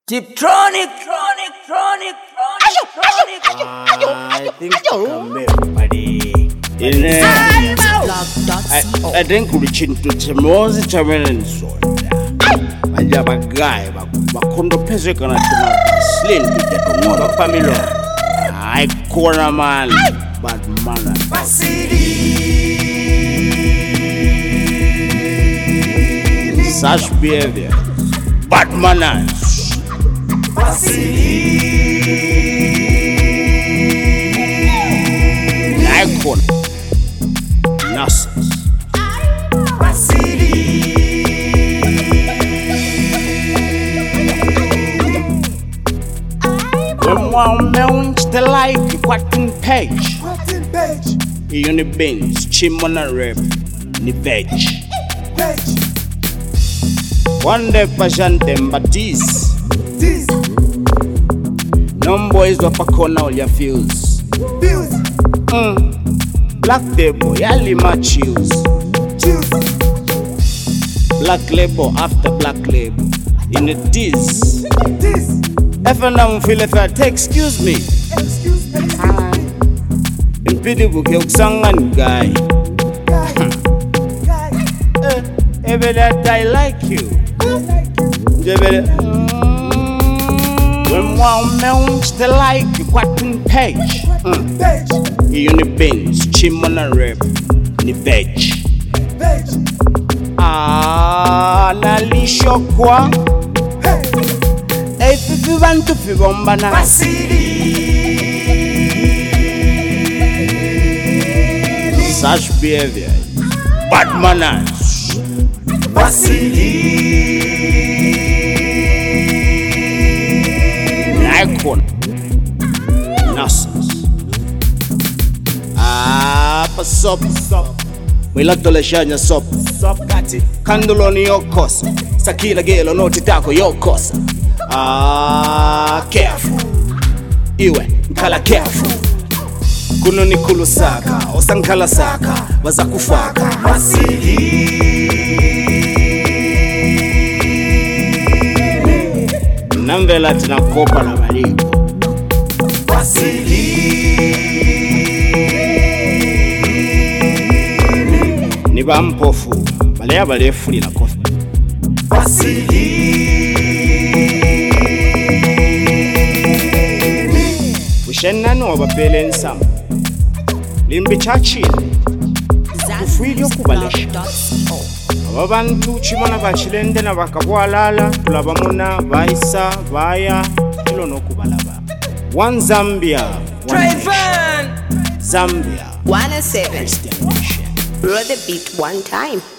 Tiptronic. I think everybody. I think we chintu chemozi chamene soda. Banja bagaye bakondo pese kana tuma slim to ngono family. I corner man bad man. Such behavior, bad manners. Icon, nonsense. When one mounts the like quatin page, you beans, chimona rep, ni veg. One day passion them but this no boys were pakona all your feels. Black label, yali my chills. Black label after black label. In the this. If I now feel if I take excuse me. In pity book you sangan guy. Every that I like you. When one mounts the like quatin page, you ni beans, chimona rep, ni veg. Na lisho kwa. If you want to be bombana, such behavior, bad manners. Icon, nonsense. Pasop, we like to leshanya sop. Kati, candle your cost. Sakila gelo no titako your cost. Careful. Iwe, nkala careful. Kuno ni kulusaka, osankala saka, bazakufaka. Namvela tunakopa na maliko. Niba mpofu, balea balefuli na kofi. Ushenano wabapele nsamu. Limbi chachile. Ufuilio kubalesha. Abantu chimona bachilende na bakabwalala tulabamuna baisa baya ilo nokubalaba. One Zambia, one nation. Zambia, 107. Brother beat one time.